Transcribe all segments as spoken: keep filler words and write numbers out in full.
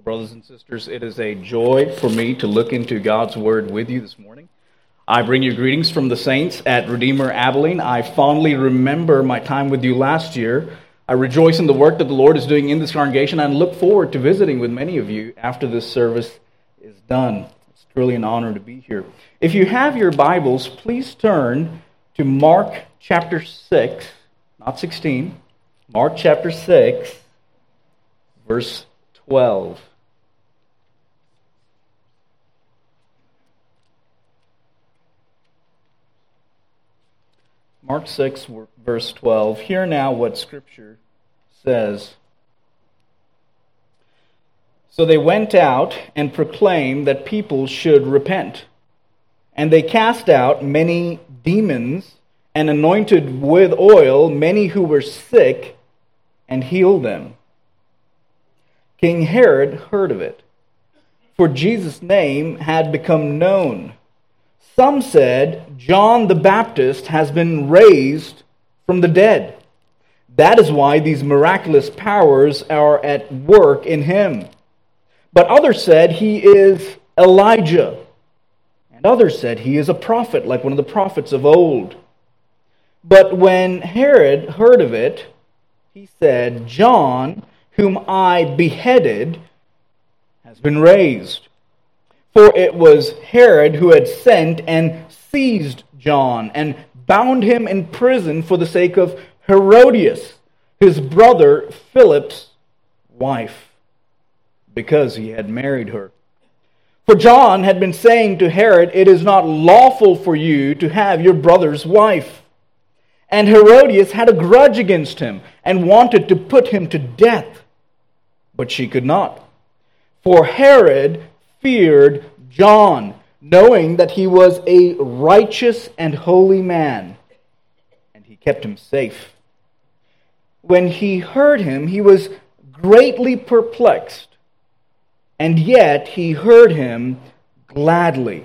Brothers and sisters, it is a joy for me to look into God's Word with you this morning. I bring you greetings from the saints at Redeemer Abilene. I fondly remember my time with you last year. I rejoice in the work that the Lord is doing in this congregation and look forward to visiting with many of you after this service is done. It's truly an honor to be here. If you have your Bibles, please turn to Mark chapter six, not sixteen, Mark chapter six, verse twelve. Mark six, verse twelve. Hear now what Scripture says. So they went out and proclaimed that people should repent. And they cast out many demons and anointed with oil many who were sick and healed them. King Herod heard of it, for Jesus' name had become known. Some said, John the Baptist has been raised from the dead. That is why these miraculous powers are at work in him. But others said he is Elijah. And others said he is a prophet, like one of the prophets of old. But when Herod heard of it, he said, John, whom I beheaded, has been raised. For it was Herod who had sent and seized John and bound him in prison for the sake of Herodias, his brother Philip's wife, because he had married her. For John had been saying to Herod, it is not lawful for you to have your brother's wife. And Herodias had a grudge against him and wanted to put him to death. But she could not. For Herod feared John, knowing that he was a righteous and holy man, and he kept him safe. When he heard him, he was greatly perplexed, and yet he heard him gladly.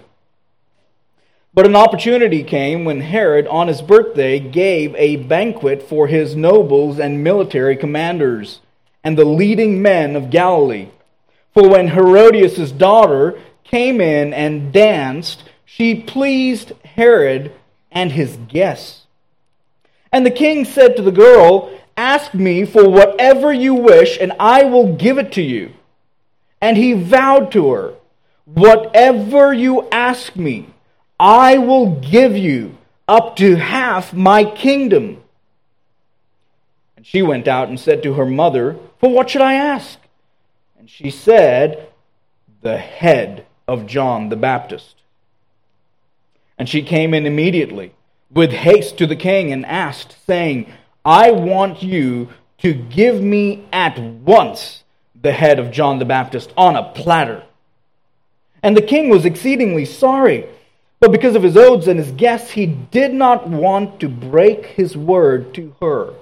But an opportunity came when Herod, on his birthday, gave a banquet for his nobles and military commanders and the leading men of Galilee. For when Herodias' daughter came in and danced, she pleased Herod and his guests. And the king said to the girl, ask me for whatever you wish, and I will give it to you. And he vowed to her, whatever you ask me, I will give you up to half my kingdom. And she went out and said to her mother, for what should I ask? And she said, the head of John the Baptist. And she came in immediately with haste to the king and asked, saying, I want you to give me at once the head of John the Baptist on a platter. And the king was exceedingly sorry, but because of his oaths and his guests, he did not want to break his word to her.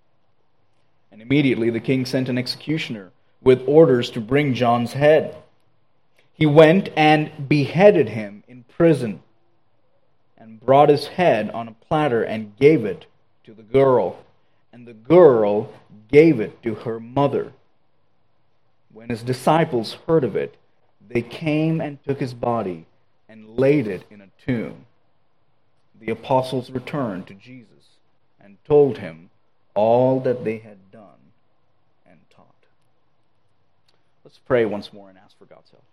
And immediately the king sent an executioner with orders to bring John's head. He went and beheaded him in prison and brought his head on a platter and gave it to the girl. And the girl gave it to her mother. When his disciples heard of it, they came and took his body and laid it in a tomb. The apostles returned to Jesus and told him all that they had done and taught. Let's pray once more and ask for God's help.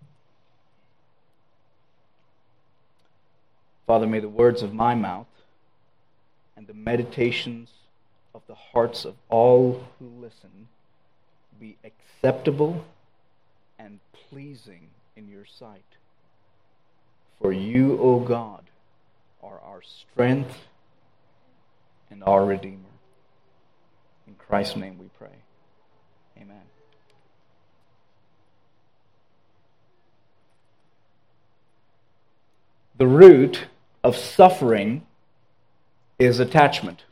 Father, may the words of my mouth and the meditations of the hearts of all who listen be acceptable and pleasing in your sight. For you, O God, are our strength and our Redeemer. In Christ's name we pray. Amen. The root of suffering is attachment.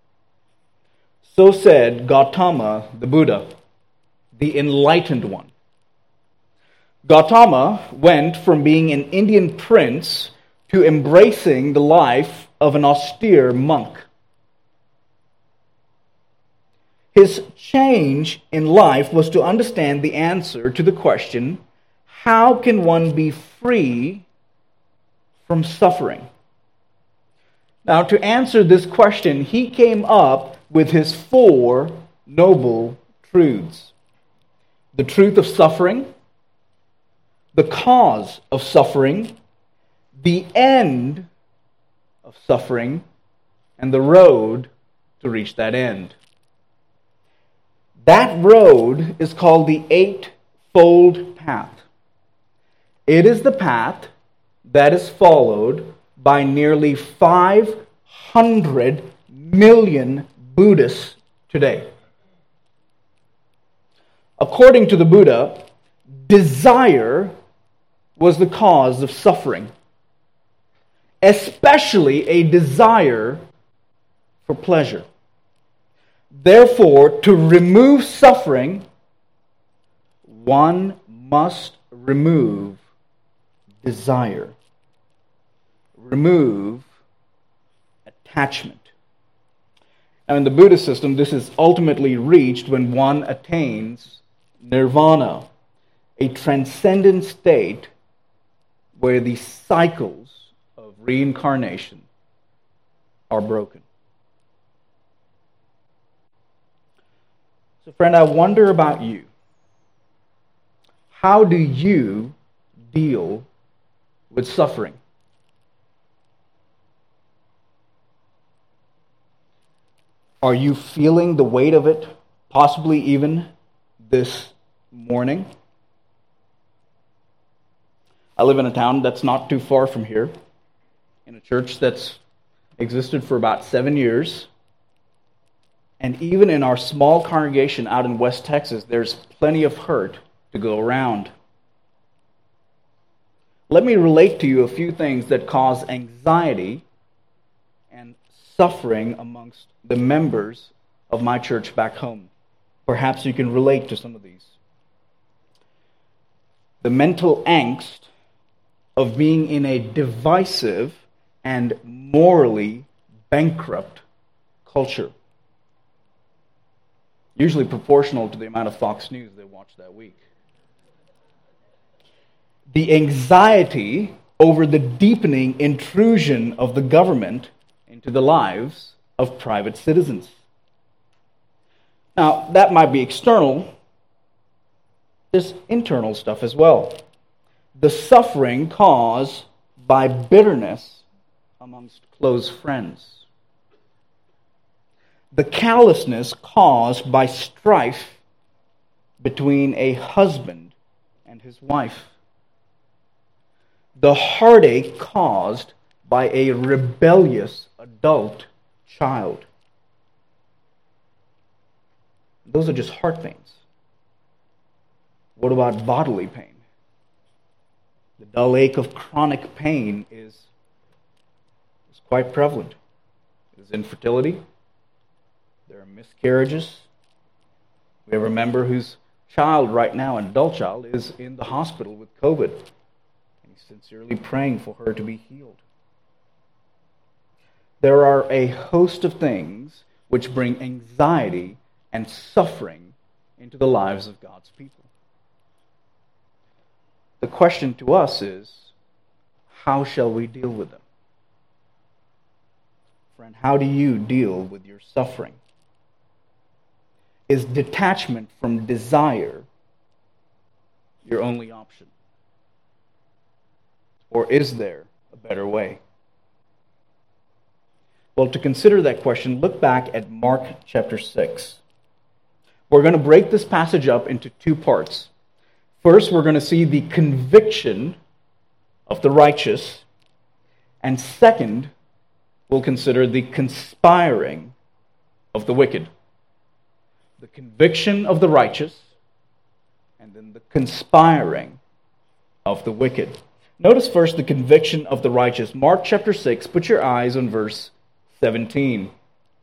So said Gautama the Buddha, the enlightened one. Gautama went from being an Indian prince to embracing the life of an austere monk. His change in life was to understand the answer to the question, how can one be free from suffering? Now, to answer this question, he came up with his four noble truths. The truth of suffering, the cause of suffering, the end of suffering, and the road to reach that end. That road is called the Eightfold Path. It is the path that is followed by nearly five hundred million Buddhists today. According to the Buddha, desire was the cause of suffering, especially a desire for pleasure. Therefore, to remove suffering, one must remove desire. Remove attachment. Now, in the Buddhist system, this is ultimately reached when one attains nirvana, a transcendent state where the cycles of reincarnation are broken. So, friend, I wonder about you. How do you deal with suffering? Are you feeling the weight of it, possibly even this morning? I live in a town that's not too far from here, in a church that's existed for about seven years. And even in our small congregation out in West Texas, there's plenty of hurt to go around. Let me relate to you a few things that cause anxiety and suffering amongst the members of my church back home. Perhaps you can relate to some of these. The mental angst of being in a divisive and morally bankrupt culture, usually proportional to the amount of Fox News they watch that week. The anxiety over the deepening intrusion of the government into the lives of private citizens. Now, that might be external. There's internal stuff as well. The suffering caused by bitterness amongst close friends. The callousness caused by strife between a husband and his wife. The heartache caused by a rebellious adult child. Those are just heart pains. What about bodily pain? The dull ache of chronic pain is, is quite prevalent. There's infertility. There are miscarriages. We have a member whose child right now, an adult child, is in the hospital with COVID. And he's sincerely praying for her to be healed. There are a host of things which bring anxiety and suffering into the lives of God's people. The question to us is, how shall we deal with them? Friend, how do you deal with your suffering? Is detachment from desire your only option? Or is there a better way? Well, to consider that question, look back at Mark chapter six. We're going to break this passage up into two parts. First, we're going to see the conviction of the righteous. And second, we'll consider the conspiring of the wicked. The conviction of the righteous, and then the conspiring of the wicked. Notice first the conviction of the righteous. Mark chapter six, put your eyes on verse seventeen.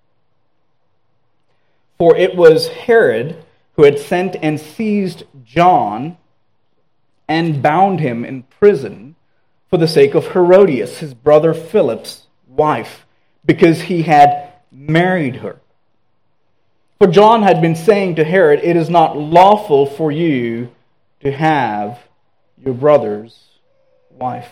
For it was Herod who had sent and seized John and bound him in prison for the sake of Herodias, his brother Philip's wife, because he had married her. For John had been saying to Herod, "It is not lawful for you to have your brother's wife."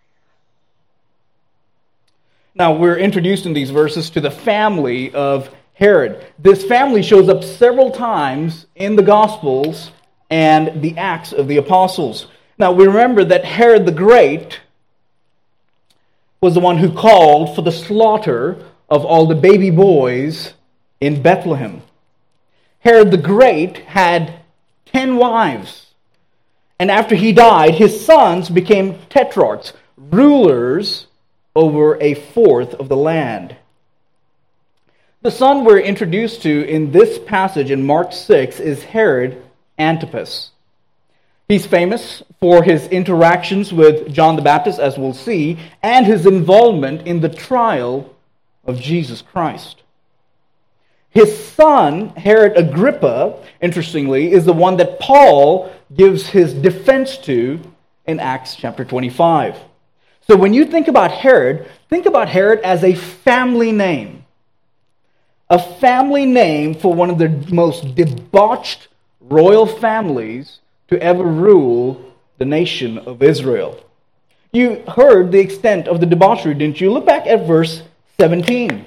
Now, we're introduced in these verses to the family of Herod. This family shows up several times in the Gospels and the Acts of the Apostles. Now, we remember that Herod the Great was the one who called for the slaughter of all the baby boys in Bethlehem. Herod the Great had ten wives. And after he died, his sons became tetrarchs, rulers over a fourth of the land. The son we're introduced to in this passage in Mark six is Herod Antipas. He's famous for his interactions with John the Baptist, as we'll see, and his involvement in the trial of Jesus Christ. His son, Herod Agrippa, interestingly, is the one that Paul gives his defense to in Acts chapter twenty-five. So when you think about Herod, think about Herod as a family name. A family name for one of the most debauched royal families to ever rule the nation of Israel. You heard the extent of the debauchery, didn't you? Look back at verse seventeen.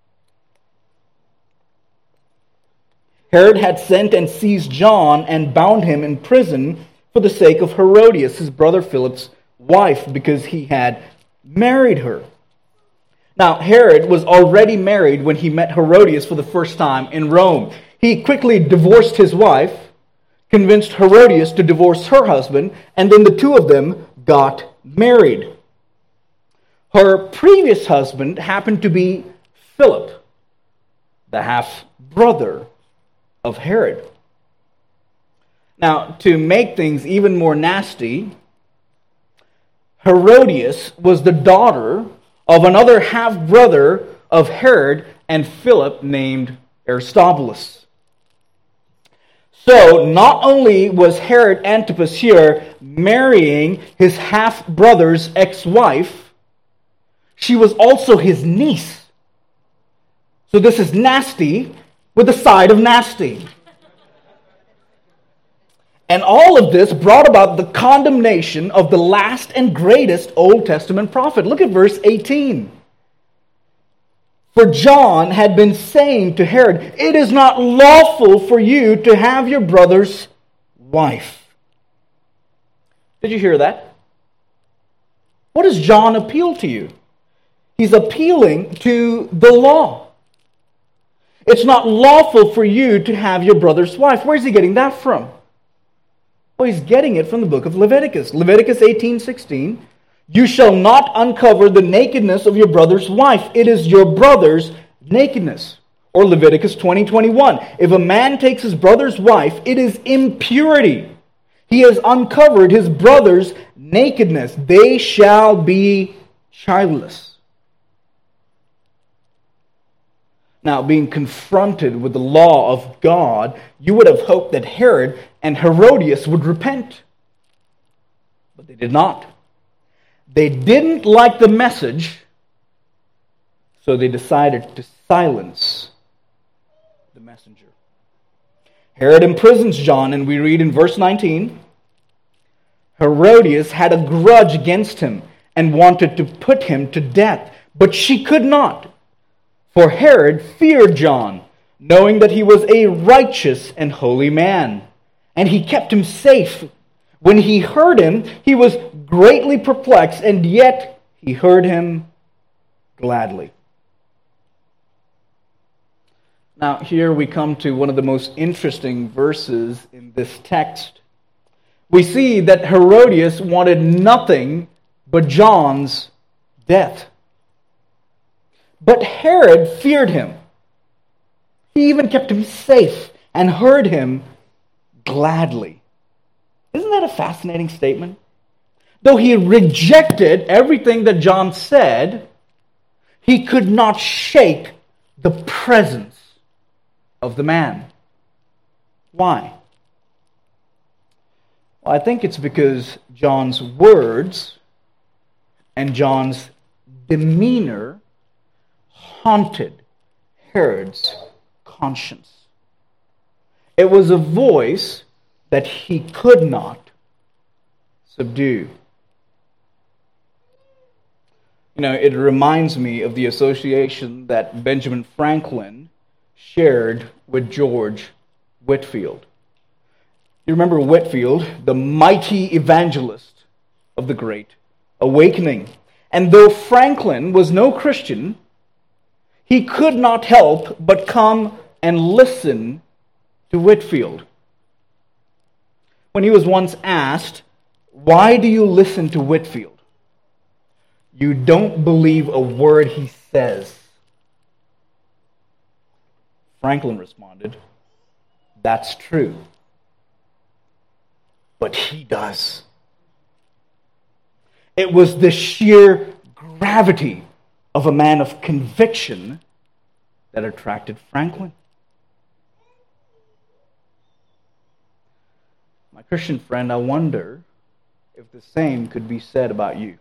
Herod had sent and seized John and bound him in prison for the sake of Herodias, his brother Philip's wife, because he had married her. Now, Herod was already married when he met Herodias for the first time in Rome. He quickly divorced his wife, convinced Herodias to divorce her husband, and then the two of them got married. Her previous husband happened to be Philip, the half-brother of Herod. Now, to make things even more nasty, Herodias was the daughter of another half-brother of Herod and Philip named Aristobulus. So, not only was Herod Antipas here marrying his half-brother's ex-wife, she was also his niece. So this is nasty with a side of nasty. And all of this brought about the condemnation of the last and greatest Old Testament prophet. Look at verse eighteen. For John had been saying to Herod, "It is not lawful for you to have your brother's wife." Did you hear that? What does John appeal to you? He's appealing to the law. It's not lawful for you to have your brother's wife. Where's he getting that from? Well, he's getting it from the book of Leviticus. Leviticus eighteen sixteen. You shall not uncover the nakedness of your brother's wife. It is your brother's nakedness. Or Leviticus twenty twenty-one. If a man takes his brother's wife, it is impurity. He has uncovered his brother's nakedness. They shall be childless. Now, being confronted with the law of God, you would have hoped that Herod and Herodias would repent. But they did not. They didn't like the message, so they decided to silence the messenger. Herod imprisons John, and we read in verse nineteen, Herodias had a grudge against him and wanted to put him to death, but she could not. For Herod feared John, knowing that he was a righteous and holy man, and he kept him safe. When he heard him, he was greatly perplexed, and yet he heard him gladly. Now, here we come to one of the most interesting verses in this text. We see that Herodias wanted nothing but John's death. But Herod feared him. He even kept him safe and heard him gladly. Isn't that a fascinating statement? Though he rejected everything that John said, he could not shake the presence of the man. Why? Well, I think it's because John's words and John's demeanor haunted Herod's conscience. It was a voice that he could not subdue. You know, it reminds me of the association that Benjamin Franklin shared with George Whitefield. You remember Whitefield, the mighty evangelist of the Great Awakening. And though Franklin was no Christian, he could not help but come and listen to Whitefield. When he was once asked, "Why do you listen to Whitefield? You don't believe a word he says." Franklin responded, "That's true. But he does." It was the sheer gravity of a man of conviction that attracted Franklin. My Christian friend, I wonder if the same could be said about you.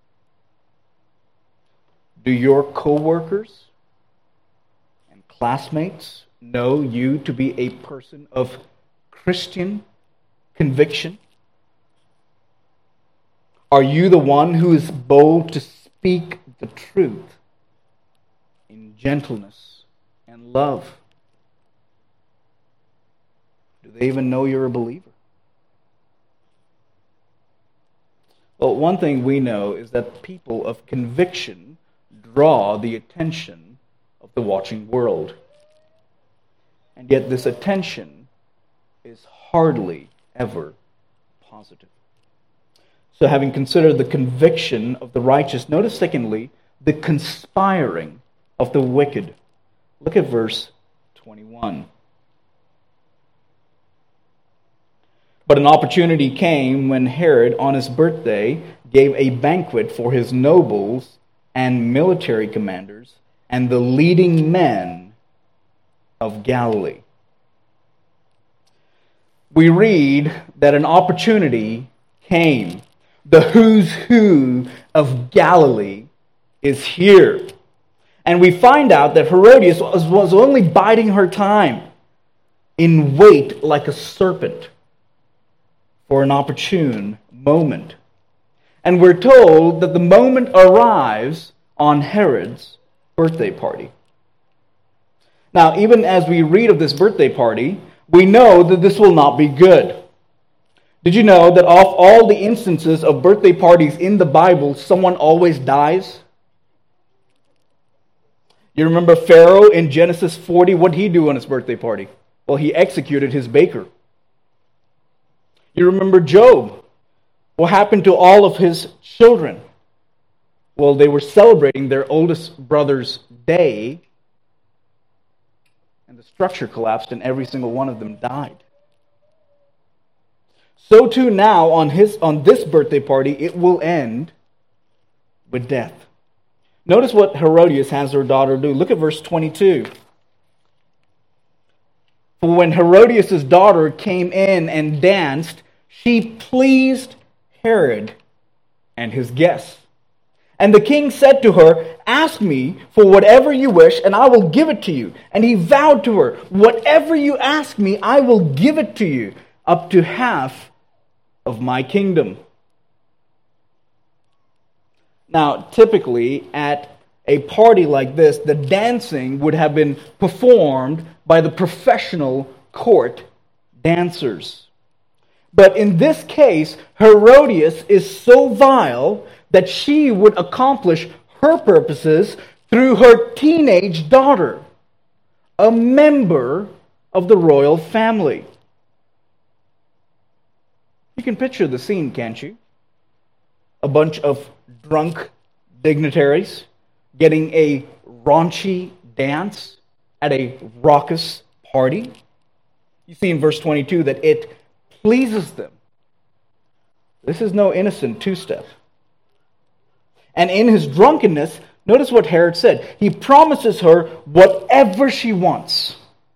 Do your co-workers and classmates know you to be a person of Christian conviction? Are you the one who is bold to speak the truth in gentleness and love? Do they even know you're a believer? Well, one thing we know is that people of conviction draw the attention of the watching world. And yet this attention is hardly ever positive. So having considered the conviction of the righteous, notice secondly, the conspiring of the wicked. Look at verse twenty-one. But an opportunity came when Herod, on his birthday, gave a banquet for his nobles and military commanders and the leading men of Galilee. We read that an opportunity came. The who's who of Galilee is here. And we find out that Herodias was, was only biding her time in wait like a serpent for an opportune moment. And we're told that the moment arrives on Herod's birthday party. Now, even as we read of this birthday party, we know that this will not be good. Did you know that of all the instances of birthday parties in the Bible, someone always dies? You remember Pharaoh in Genesis forty? What did he do on his birthday party? Well, he executed his baker. You remember Job? What happened to all of his children? Well, they were celebrating their oldest brother's day, and the structure collapsed and every single one of them died. So too now on his on this birthday party, it will end with death. Notice what Herodias has her daughter do. Look at verse twenty-two. For when Herodias' daughter came in and danced, she pleased Herod and his guests. And the king said to her, "Ask me for whatever you wish, and I will give it to you." And he vowed to her, "Whatever you ask me, I will give it to you, up to half of my kingdom." Now, typically at a party like this, the dancing would have been performed by the professional court dancers. But in this case, Herodias is so vile that she would accomplish her purposes through her teenage daughter, a member of the royal family. You can picture the scene, can't you? A bunch of drunk dignitaries getting a raunchy dance at a raucous party. You see in verse twenty-two that it pleases them. This is no innocent two-step. And in his drunkenness, notice what Herod said. He promises her whatever she wants.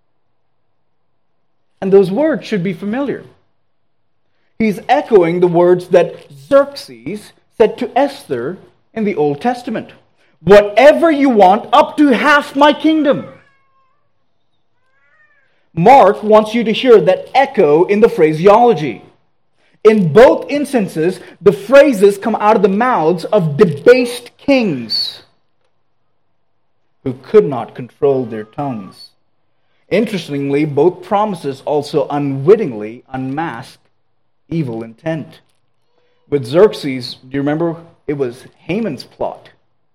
And those words should be familiar. He's echoing the words that Xerxes said to Esther in the Old Testament. Whatever you want, up to half my kingdom. Mark wants you to hear that echo in the phraseology. In both instances, the phrases come out of the mouths of debased kings who could not control their tongues. Interestingly, both promises also unwittingly unmask evil intent. With Xerxes, do you remember it was Haman's plot?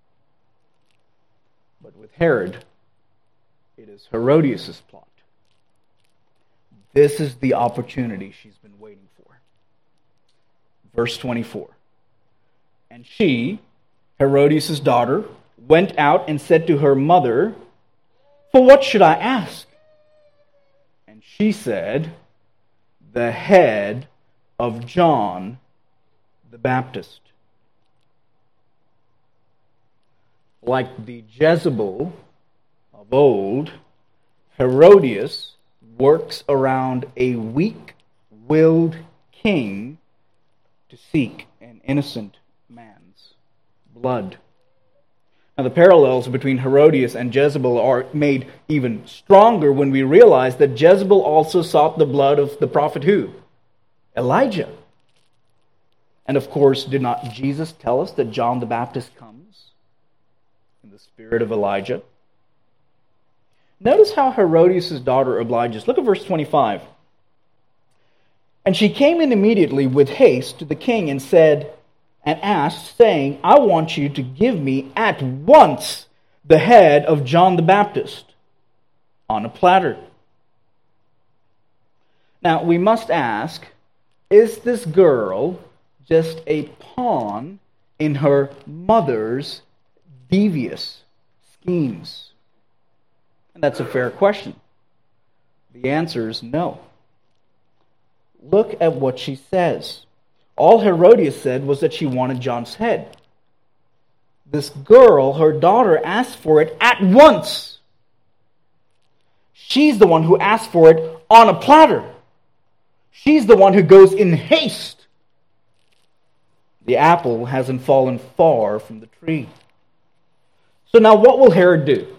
But with Herod, it is Herodias' plot. This is the opportunity she's been waiting for. Verse twenty-four. And she, Herodias' daughter, went out and said to her mother, "For what should I ask?" And she said, "The head of John the Baptist." Like the Jezebel of old, Herodias works around a weak-willed king to seek an innocent man's blood. Now, the parallels between Herodias and Jezebel are made even stronger when we realize that Jezebel also sought the blood of the prophet who? Elijah. And of course, did not Jesus tell us that John the Baptist comes in the spirit of Elijah? Notice how Herodias' daughter obliges. Look at verse twenty-five. And she came in immediately with haste to the king and said, and asked, saying, "I want you to give me at once the head of John the Baptist on a platter." Now, we must ask, is this girl just a pawn in her mother's devious schemes? And that's a fair question. The answer is no. Look at what she says. All Herodias said was that she wanted John's head. This girl, her daughter, asked for it at once. She's the one who asked for it on a platter. She's the one who goes in haste. The apple hasn't fallen far from the tree. So now what will Herod do?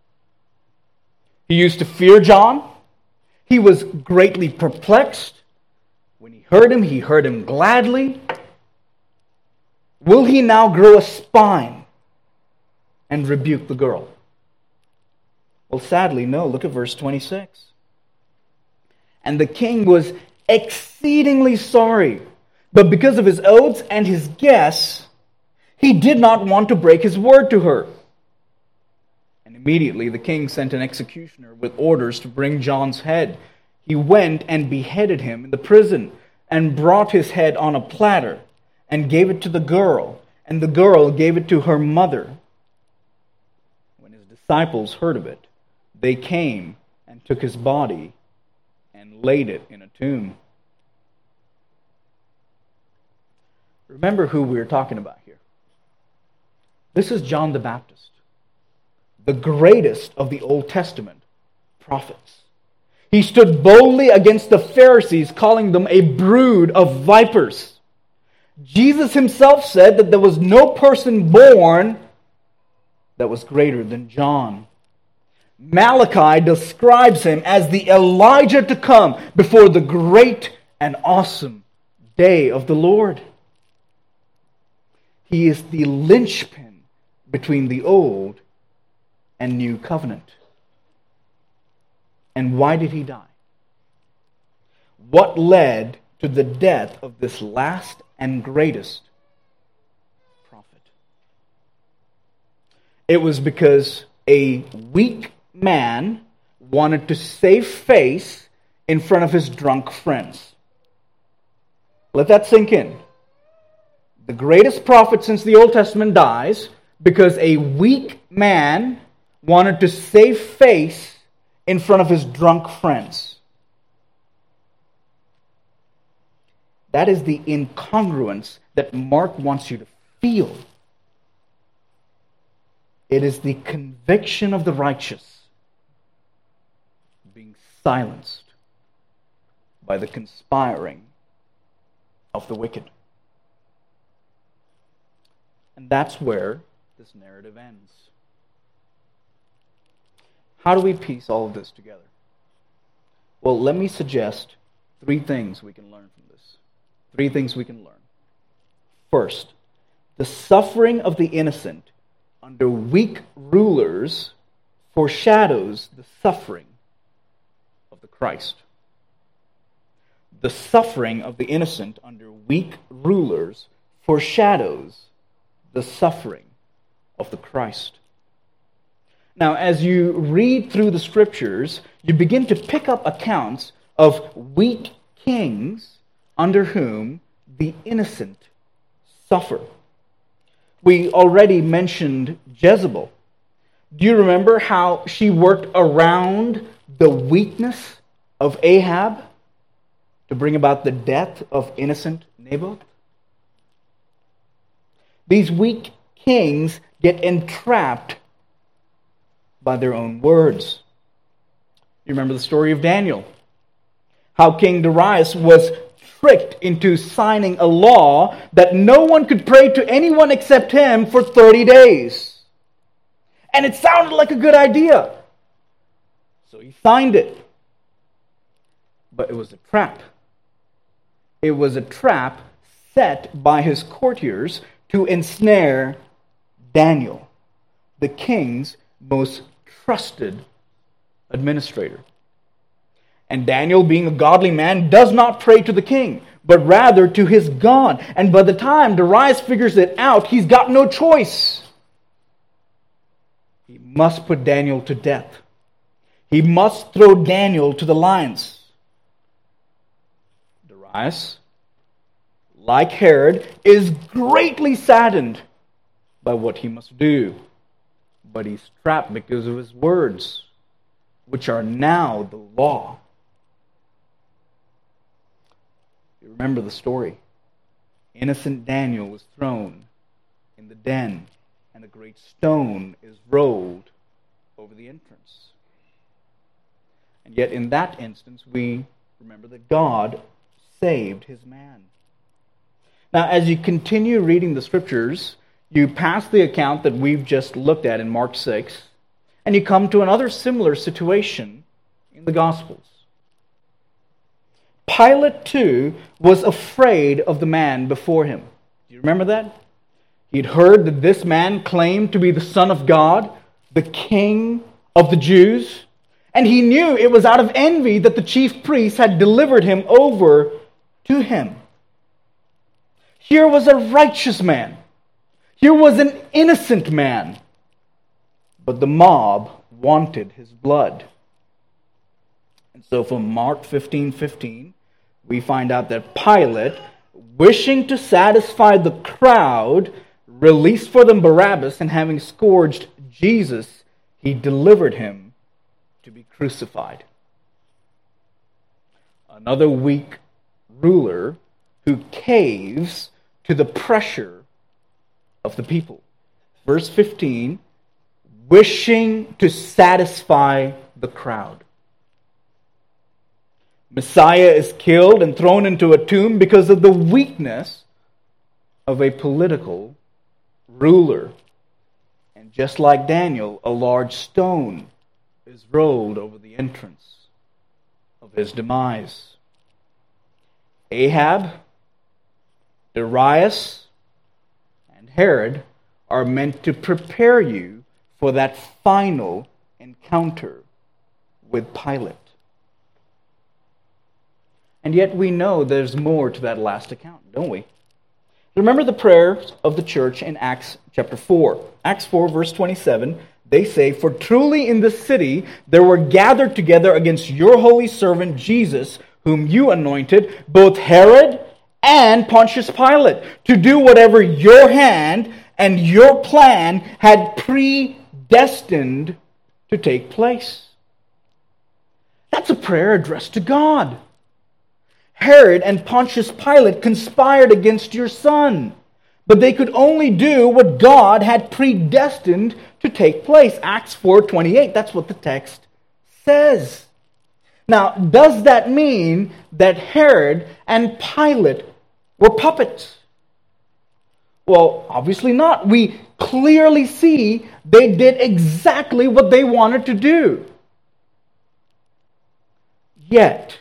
He used to fear John. He was greatly perplexed. When he heard him, he heard him gladly. Will he now grow a spine and rebuke the girl? Well, sadly, no. Look at verse twenty-six. And the king was exceedingly sorry, but because of his oaths and his guests, he did not want to break his word to her. And immediately the king sent an executioner with orders to bring John's head. He went and beheaded him in the prison and brought his head on a platter and gave it to the girl, and the girl gave it to her mother. When his disciples heard of it, they came and took his body and laid it in a tomb. Remember who we're talking about here. This is John the Baptist, the greatest of the Old Testament prophets. He stood boldly against the Pharisees, calling them a brood of vipers. Jesus himself said that there was no person born that was greater than John. Malachi describes him as the Elijah to come before the great and awesome day of the Lord. He is the linchpin between the old and new covenant. And why did he die? What led to the death of this last and greatest prophet? It was because a weak man wanted to save face in front of his drunk friends. Let that sink in. The greatest prophet since the Old Testament dies because a weak man wanted to save face in front of his drunk friends. That is the incongruence that Mark wants you to feel. It is the conviction of the righteous being silenced by the conspiring of the wicked. And that's where this narrative ends. How do we piece all of this together? Well, let me suggest three things we can learn from this. Three things we can learn. First, the suffering of the innocent under weak rulers foreshadows the suffering of the Christ. The suffering of the innocent under weak rulers foreshadows the suffering of the Christ. Now, as you read through the Scriptures, you begin to pick up accounts of weak kings under whom the innocent suffer. We already mentioned Jezebel. Do you remember how she worked around the weakness of Ahab to bring about the death of innocent Naboth? These weak kings get entrapped by their own words. You remember the story of Daniel. How King Darius was tricked into signing a law that no one could pray to anyone except him for thirty days. And it sounded like a good idea. So he signed it. But it was a trap. It was a trap set by his courtiers to ensnare Daniel, the king's most trusted administrator. And Daniel, being a godly man, does not pray to the king, but rather to his God. And by the time Darius figures it out, he's got no choice. He must put Daniel to death. He must throw Daniel to the lions. Darius, like Herod, is greatly saddened by what he must do. But he's trapped because of his words, which are now the law. You remember the story. Innocent Daniel was thrown in the den, and a great stone is rolled over the entrance. And yet in that instance, we remember that God saved his man. Now, as you continue reading the Scriptures, you pass the account that we've just looked at in Mark six, and you come to another similar situation in the Gospels. Pilate, too, was afraid of the man before him. Do you remember that? He'd heard that this man claimed to be the Son of God, the King of the Jews, and he knew it was out of envy that the chief priests had delivered him over to him. Here was a righteous man. Here was an innocent man. But the mob wanted his blood. And so from Mark fifteen fifteen, we find out that Pilate, wishing to satisfy the crowd, released for them Barabbas, and having scourged Jesus, he delivered him to be crucified. Another weak ruler who caves to the pressure of the people. Verse fifteen, wishing to satisfy the crowd. Messiah is killed and thrown into a tomb because of the weakness of a political ruler. And just like Daniel, a large stone is rolled over the entrance of his demise. Ahab, Darius, and Herod are meant to prepare you for that final encounter with Pilate. And yet we know there's more to that last account, don't we? Remember the prayers of the church in Acts chapter four. Acts four, verse twenty-seven, they say, "For truly in this city there were gathered together against your holy servant Jesus, whom you anointed, both Herod and Pontius Pilate, to do whatever your hand and your plan had predestined to take place." That's a prayer addressed to God. Herod and Pontius Pilate conspired against your son, but they could only do what God had predestined to take place. Acts four twenty-eight, that's what the text says. Now, does that mean that Herod and Pilate were puppets? Well, obviously not. We clearly see they did exactly what they wanted to do. yet,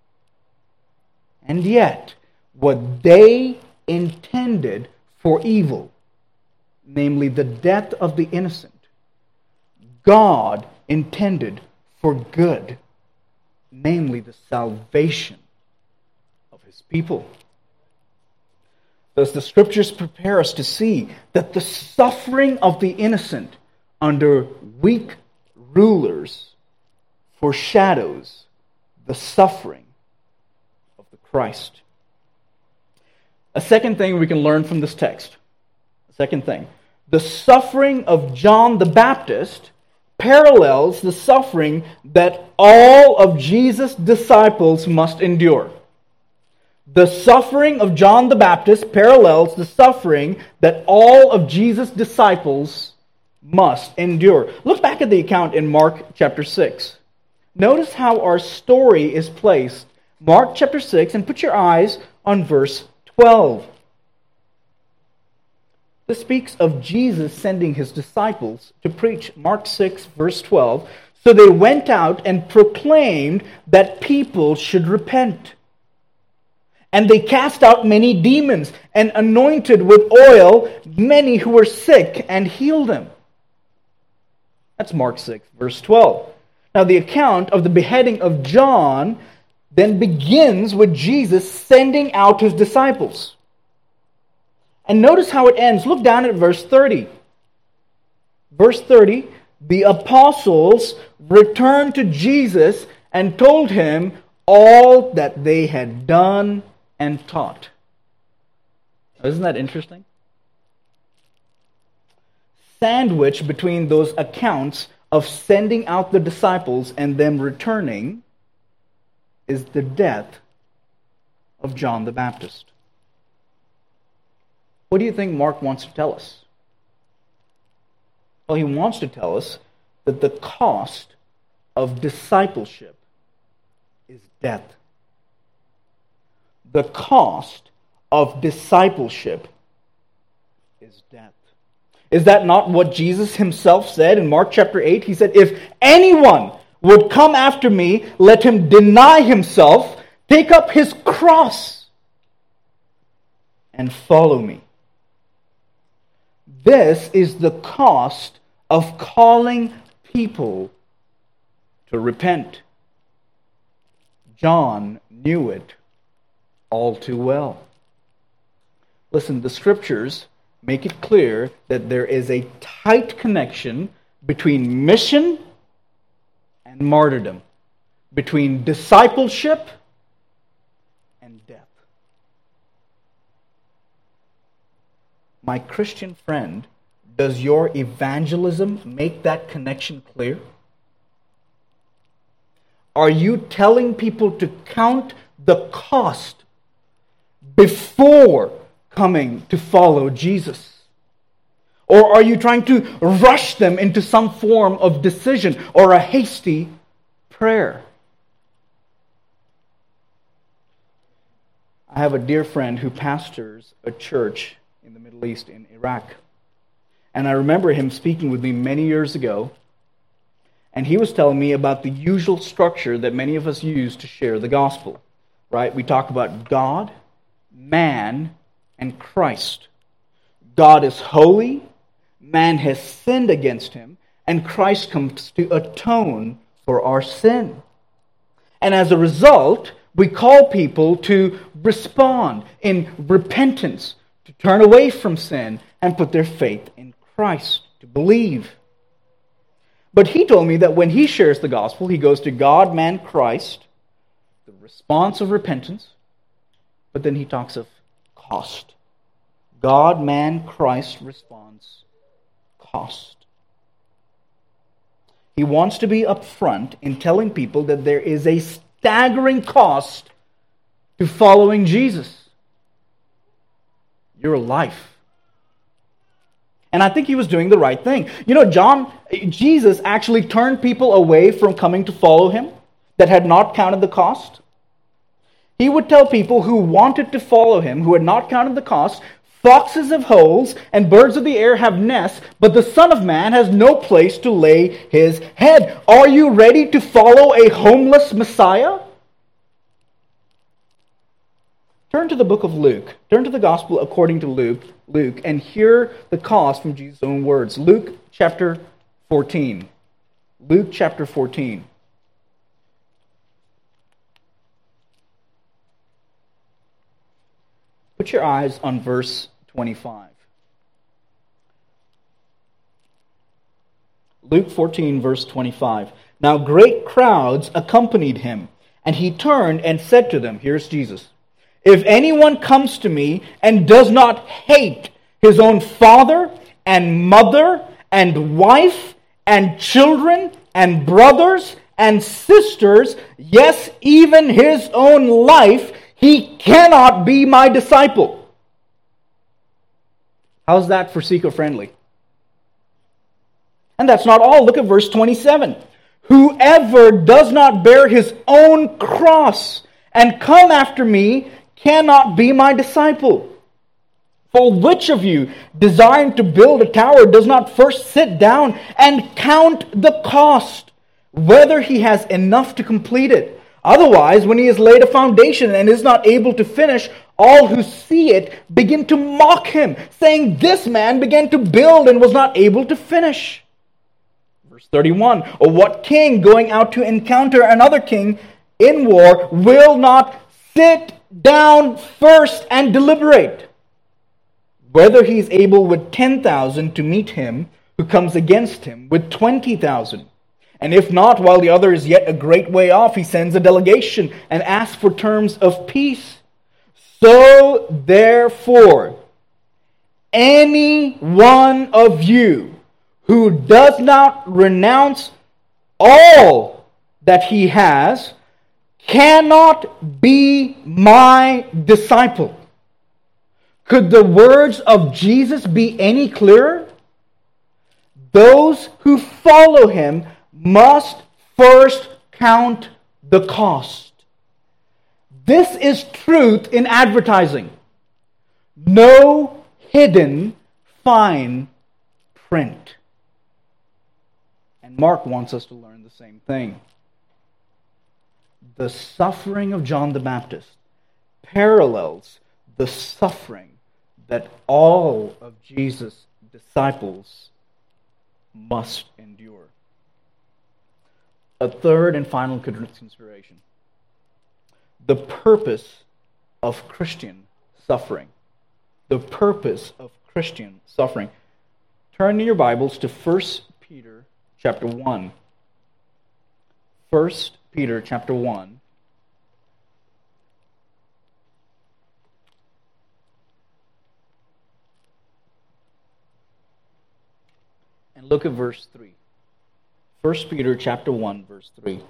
and yet, what they intended for evil, namely the death of the innocent, God intended for good, namely the salvation of His people. Thus the Scriptures prepare us to see that the suffering of the innocent under weak rulers foreshadows the suffering of the Christ. A second thing we can learn from this text. A second thing. The suffering of John the Baptist parallels the suffering that all of Jesus' disciples must endure. The suffering of John the Baptist parallels the suffering that all of Jesus' disciples must endure. Look back at the account in Mark chapter six. Notice how our story is placed. Mark chapter six, and put your eyes on verse twelve. This speaks of Jesus sending His disciples to preach. Mark six, verse twelve. So they went out and proclaimed that people should repent. And they cast out many demons and anointed with oil many who were sick and healed them. That's Mark six, verse twelve. Now the account of the beheading of John then begins with Jesus sending out His disciples. And notice how it ends. Look down at verse thirty. Verse thirty, the apostles returned to Jesus and told Him all that they had done and taught. Isn't that interesting? Sandwiched between those accounts of sending out the disciples and them returning is the death of John the Baptist. What do you think Mark wants to tell us? Well, he wants to tell us that the cost of discipleship is death. The cost of discipleship is death. Is that not what Jesus Himself said in Mark chapter eight? He said, if anyone would come after me, let him deny himself, take up his cross, and follow me. This is the cost of calling people to repent. John knew it all too well. Listen, the Scriptures make it clear that there is a tight connection between mission and martyrdom, between discipleship and death. My Christian friend, does your evangelism make that connection clear? Are you telling people to count the cost before coming to follow Jesus? Or are you trying to rush them into some form of decision or a hasty prayer? I have a dear friend who pastors a church in the Middle East, in Iraq. And I remember him speaking with me many years ago, and he was telling me about the usual structure that many of us use to share the gospel. Right? We talk about God, man, and Christ. God is holy, man has sinned against Him, and Christ comes to atone for our sin. And as a result, we call people to respond in repentance, to turn away from sin and put their faith in Christ, to believe. But he told me that when he shares the gospel, he goes to God, man, Christ, the response of repentance, but then he talks of cost. God, man, Christ response, cost. He wants to be upfront in telling people that there is a staggering cost to following Jesus. Your life. And I think he was doing the right thing. You know, John, Jesus actually turned people away from coming to follow Him that had not counted the cost. He would tell people who wanted to follow Him, who had not counted the cost, foxes have holes and birds of the air have nests, but the Son of Man has no place to lay His head. Are you ready to follow a homeless Messiah? Turn to the book of Luke. Turn to the Gospel according to Luke, Luke, and hear the cost from Jesus' own words. Luke chapter fourteen. Luke chapter fourteen. Put your eyes on verse twenty-five. Luke fourteen, verse twenty-five. Now great crowds accompanied him, and he turned and said to them, here's Jesus, if anyone comes to me and does not hate his own father and mother and wife and children and brothers and sisters, yes, even his own life, he cannot be my disciple. How's that for seeker-friendly? And that's not all. Look at verse twenty-seven. Whoever does not bear his own cross and come after me cannot be my disciple. For which of you, desiring to build a tower, does not first sit down and count the cost, whether he has enough to complete it? Otherwise, when he has laid a foundation and is not able to finish, all who see it begin to mock him, saying, this man began to build and was not able to finish. Verse thirty-one, or what king going out to encounter another king in war will not sit down first and deliberate whether he is able with ten thousand to meet him who comes against him with twenty thousand? And if not, while the other is yet a great way off, he sends a delegation and asks for terms of peace. So therefore, any one of you who does not renounce all that he has cannot be my disciple. Could the words of Jesus be any clearer? Those who follow him must first count the cost. This is truth in advertising. No hidden fine print. And Mark wants us to learn the same thing. The suffering of John the Baptist parallels the suffering that all of Jesus' disciples must endure. A third and final consideration. The purpose of Christian suffering. The purpose of Christian suffering. Turn in your Bibles to First Peter chapter one. First Peter chapter one. And look at verse three. First Peter chapter one, verse three.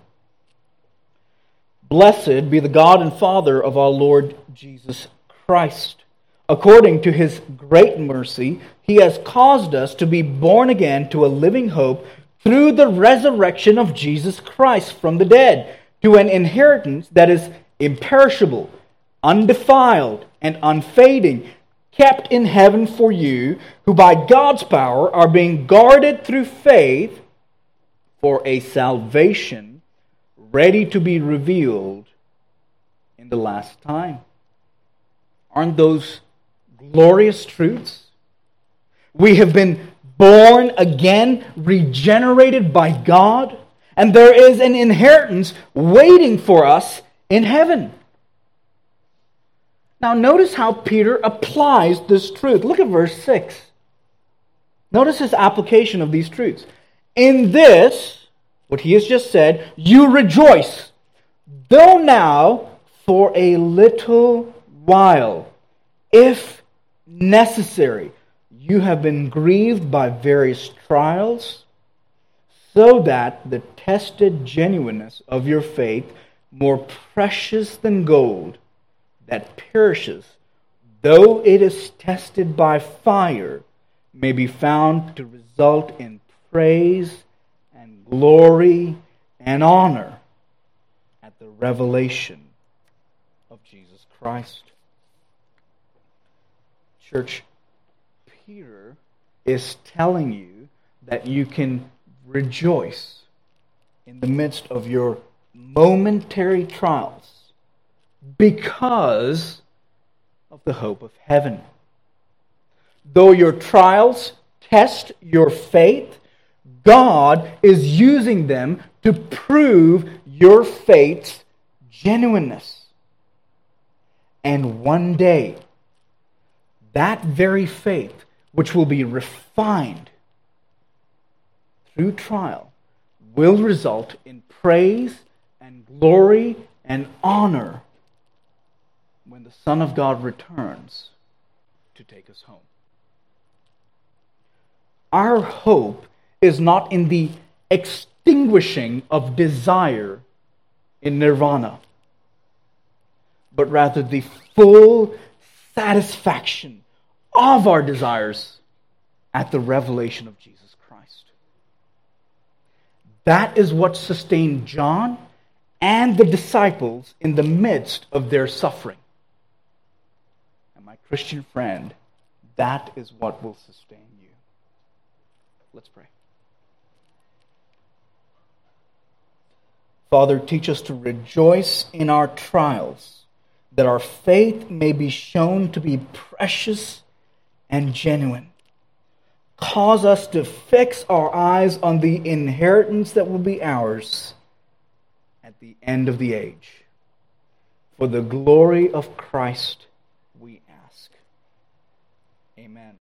Blessed be the God and Father of our Lord Jesus Christ. According to his great mercy, he has caused us to be born again to a living hope through the resurrection of Jesus Christ from the dead, to an inheritance that is imperishable, undefiled, and unfading, kept in heaven for you, who by God's power are being guarded through faith for a salvation ready to be revealed in the last time. Aren't those glorious truths? We have been born again, regenerated by God, and there is an inheritance waiting for us in heaven. Now notice how Peter applies this truth. Look at verse six. Notice his application of these truths. In this, what he has just said, you rejoice, though now for a little while, if necessary, you have been grieved by various trials, so that the tested genuineness of your faith, more precious than gold, that perishes, though it is tested by fire, may be found to result in praise and glory and honor at the revelation of Jesus Christ. Church, Peter is telling you that you can rejoice in the midst of your momentary trials, because of the hope of heaven. Though your trials test your faith, God is using them to prove your faith's genuineness. And one day, that very faith, which will be refined through trial, will result in praise and glory and honor when the Son of God returns to take us home. Our hope is not in the extinguishing of desire in nirvana, but rather the full satisfaction of our desires at the revelation of Jesus Christ. That is what sustained John and the disciples in the midst of their suffering. And my Christian friend, that is what will sustain you. Let's pray. Father, teach us to rejoice in our trials, that our faith may be shown to be precious and genuine. Cause us to fix our eyes on the inheritance that will be ours at the end of the age. For the glory of Christ we ask. Amen.